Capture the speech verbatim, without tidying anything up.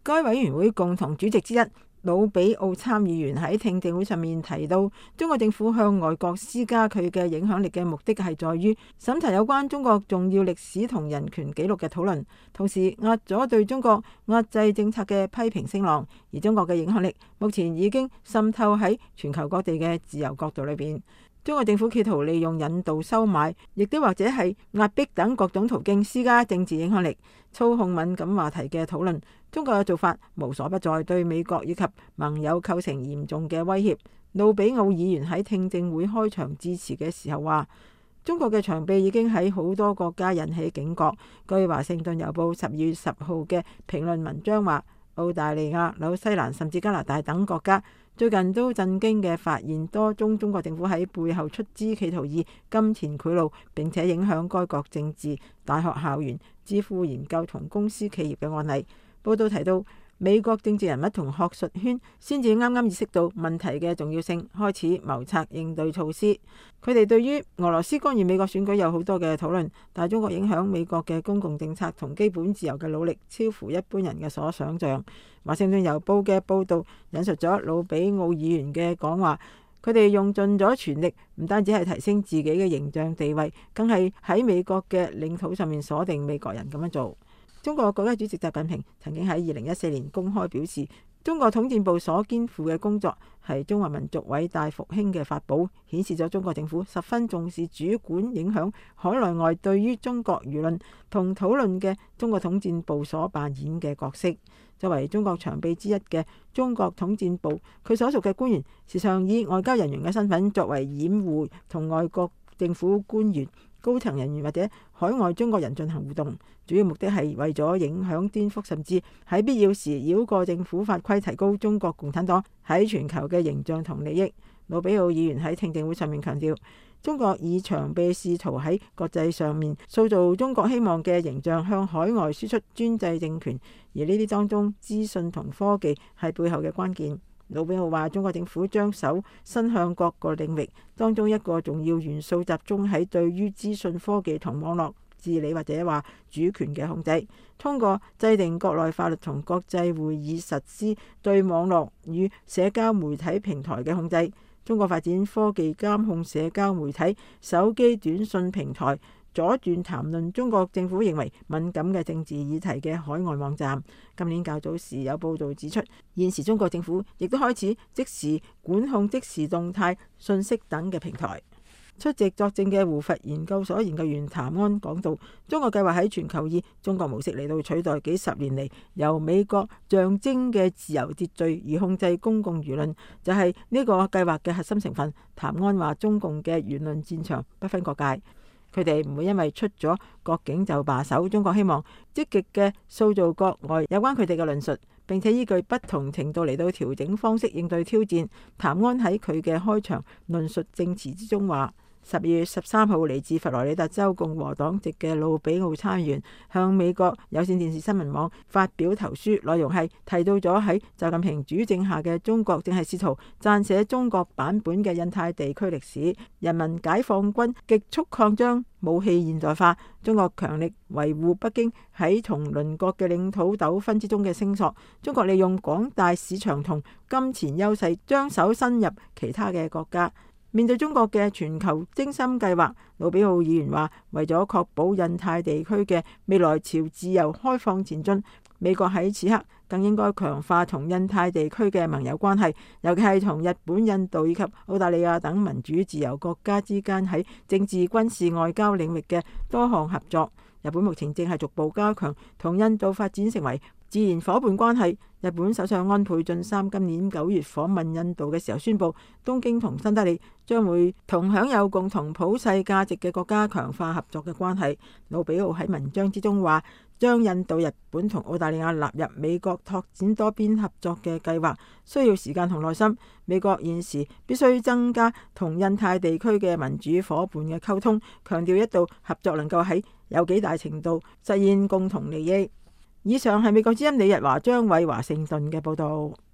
該委員會共同主席之一魯比奧參議員喺聽證會上面提到，中國政府向外國施加佢嘅影響力嘅目的係在於審查有關中國重要歷史同人權紀錄嘅討論，同時壓咗對中國壓制政策嘅批評聲浪。而中國嘅影響力目前已經滲透喺全球各地嘅自由國度裏邊。中國政府企圖利用引導、收買，亦都或者係壓迫等各種途徑施加政治影響力，操控敏感話題嘅討論。中國嘅做法無所不在，對美國以及盟友構成嚴重嘅威脅。魯比奧議員喺聽證會開場致辭嘅時候話，中國嘅長臂已經喺好多國家引起警覺。據華盛頓郵報十二月十號嘅評論文章話，澳大利亞、紐西蘭甚至加拿大等國家最近都震驚嘅發現多宗中國政府喺背後出資企圖以金錢賄賂並且影響該國政治、大學校園、智庫研究同公司企業嘅案例。報道提到，美國政治人物同學術圈先至啱啱意識到問題嘅重要性，開始謀策應對措施。佢哋對於俄羅斯干預美國選舉有好多嘅討論，但係中國影響美國嘅公共政策同基本自由嘅努力超乎一般人嘅所想象。華盛頓郵報嘅報導引述咗魯比奧議員嘅講話，佢哋用盡咗全力，唔單止係提升自己嘅形象地位，更係喺美國嘅領土上面鎖定美國人咁樣做。中國國家主席習近平曾經喺二零一四年公開表示，中國統戰部所肩負嘅工作係中華民族偉大復興嘅法寶，顯示咗中國政府十分重視主管影響海內外對於中國輿論同討論嘅中國統戰部所扮演嘅角色。作為中國長臂之一嘅中國統戰部，佢所屬嘅官員時常以外交人員嘅身份作為掩護，同外國政府官員、高層人員或者海外中國人進行互動，主要目的係為咗影響、顛覆，甚至喺必要時繞過政府法規，提高中國共產黨喺全球嘅形象同利益。魯比奧議員喺聽證會上面強調，中國以長臂試圖喺國際上面塑造中國希望嘅形象，向海外輸出專制政權，而呢啲當中資訊同科技係背後嘅關鍵。魯比奧話，中國政府將手伸向各個領域，當中一個重要元素集中喺對於資訊科技同網絡治理或者話主權嘅控制，通過制定國內法律同國際會議實施對網絡與社交媒體平台嘅控制。中國發展科技監控社交媒體、手機短信平台，阻斷談論中國政府認為敏感嘅政治議題嘅海外網站。今年較早時有報道指出，現時中國政府亦都開始即時管控即時動態信息等嘅平台。出席作證嘅胡佛研究所研究員譚安講到，中國計劃喺全球以中國模式嚟到取代幾十年嚟由美國象徵嘅自由秩序而控制公共輿論，就係呢個計劃嘅核心成分。譚安話，中共嘅言論戰場不分國界，佢哋唔會因為出咗國境就罷手。中國希望積極嘅塑造國外有關佢哋嘅論述，並且依據不同程度嚟到調整方式應對挑戰。譚安喺佢嘅開場論述證詞之中話，十二月十三號嚟自佛羅里達州共和黨籍嘅魯比奧參議員向美國有線電視新聞網發表投書，內容係提到咗喺習近平主政下嘅中國正係試圖撰寫中國版本嘅印太地區歷史，人民解放軍極速擴張，武器現代化，中國強力維護北京喺同鄰國嘅領土糾紛之中嘅聲索，中國利用廣大市場同金錢優勢將手伸入其他嘅國家。面對中國嘅全球精心計劃，魯比奧議員話，為咗確保印太地區嘅未來朝自由開放前進，美國喺此刻更應該強化同印太地區嘅盟友關係，尤其係同日本、印度以及澳大利亞等民主自由國家之間喺政治、軍事、外交領域嘅多項合作。日本目前正係逐步加強同印度發展成為自然夥伴關係。日本首相安倍晉三今年九月訪問印度嘅時候宣布，東京同新德里將會同享有共同普世價值嘅國家強化合作嘅關係。魯比奧喺文章之中話，將印度、日本同澳大利亞納入美國拓展多邊合作嘅計劃需要時間同耐心。美國現時必須增加同印太地區嘅民主夥伴嘅溝通，強調一道合作能夠喺有幾大程度實現共同利益。以上係美國之音李日華、張偉華盛頓嘅報道。